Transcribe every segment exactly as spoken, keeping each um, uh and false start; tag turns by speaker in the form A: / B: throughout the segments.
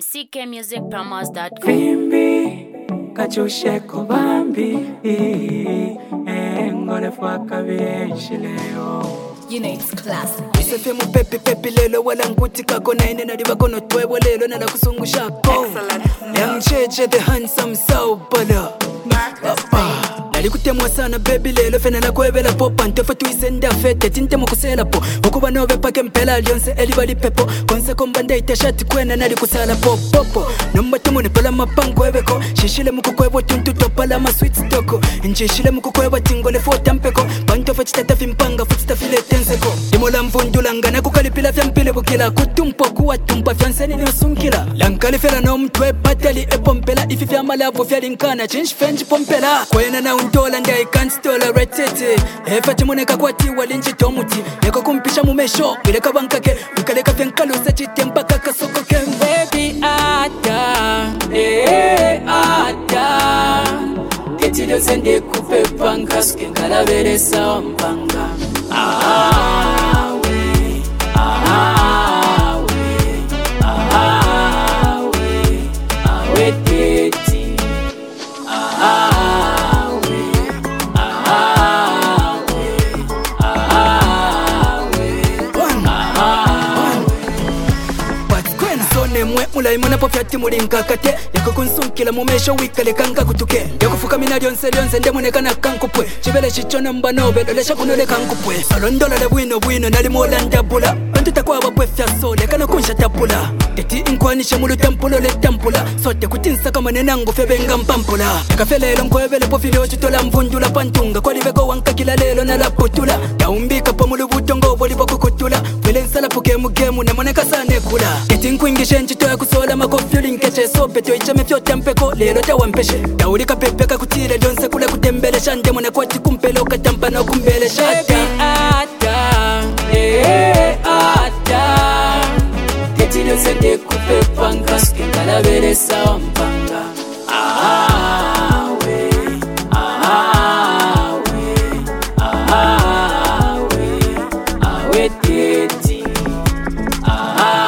A: c k music promos dot com.
B: Bimbi, kachusheko bambi, ngole fwaka bienshi leo.
C: You know it's classic.
D: Isefe mu pepi pepi lelo wala nguti kako na ine nari bakono twebo lelo na lakusungu shako. Young Cheche the handsome soul bala. Nali kutemwa sana baby lelo fena la kwebela popa ntefa tuisenda fete tinte mukusela po ukuba nove pake mpela lyonse elibali pepo konse kombande itashati kwena nali kusala pop popo nomba tumune pala mapango ebeko shishile mukukwebo tuntu topala ma sweet stoko njishile mukukwebo tingole fota mpeko bantofa chitata fimpanga futita file tenseko imola mvundula ngana kukalipila vya mpile bukila kutumpo kuwa tumpa vyanseni ni usunkila lankalifela no mtwe pateli epompela ifi vya malavu vya linkana change fenji pompela kwena na undola ndia I can't tolerate it Hefati muneka kwa tiwa linji tomuti Eko kumpisha mumesho Ileka bankake Ukaleka fenkalu sachite mpaka kasoko kem Baby ata Eh ata Ketilo sende kupe panga Skengala vere sawa mpanga Ah we Ah we Ah we Ah we teti Ah mwe mulai mwana po fyati mulinka kate yako kunsunkila mumesho wikale kanga kutuke yako fuka mina lyonse lyonse ndemuneka na kankupwe chibele chichona mbanobe lolesha kunole kankupwe solondola le bwino bwino nali mola ndabula bantuta kwa babwe fya sole kana kunsha tabula teti inkwanishe mulu tampulo le tampula sote kutinsa kama nenangu febenga mpampula kafelelo nkwebele po filio chitola mvundula pantunga kwa libeko wanka kila lelo na laputula taumbika po mulu butongo boli bako kutula vile nsala puke mugemu na moneka sane kula teti nkwingishe nchito ya kusola makofyuli nkeche sope to ichame fyo tempeko lelo tawampeshe taulika pepeka kutile lyonse kule kutembelesha ndemone kwati kumpeloka tampa na kumbelesha ata ata eh ata ketilo sende kupe panga skengala vere sawa mpanga ah we ah we ah we ah we teti ah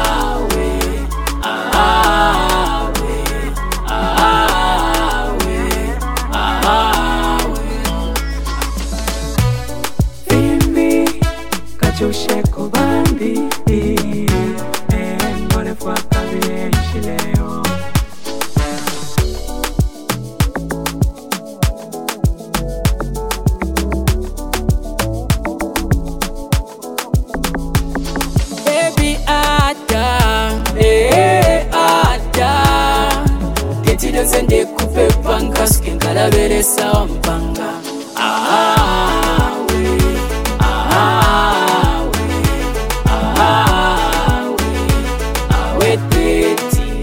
B: Kachusheko bambi, ngole fwaka bienshi leo.
D: Baby ata, eh ata ketilo sende kupe panga skengala vere sawa mpanga ah we ah we ah we ah we teti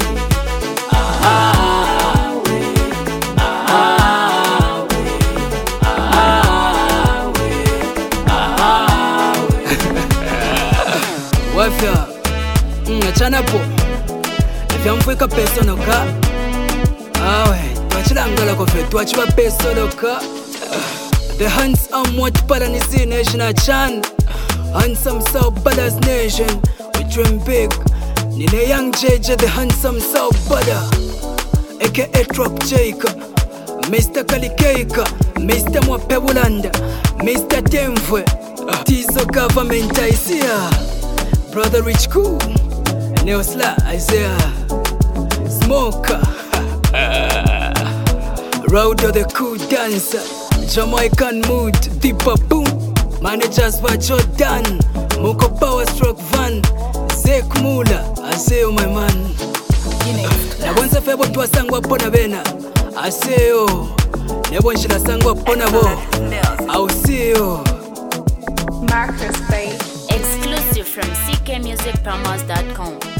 D: ah we ah we ah we ah we wafya ngachana po vya mfweka peso noka awe twachilangala kofe twachiba peso noka the handsome what paranisi nation a chan handsome South Brothers nation we dream big nile Young Cheche the handsome South Brother aka Trap Jake Mister Kalikeika Mister Mwapebulanda Mister Temfwe Tizo government Isaiah Brother Rich Cool Neosla Isaiah Smoker Rowdo the cool dancer Jamaican mood Deepa boom Managers wa Jordan Moko power stroke van Zek Mula Aseo my man Nabonza febo tuwa sangwa pona bena Aseo Nebonshila sangwa pona bo Auseo
C: Marcus Bay.
A: Exclusive from c k music promos dot com.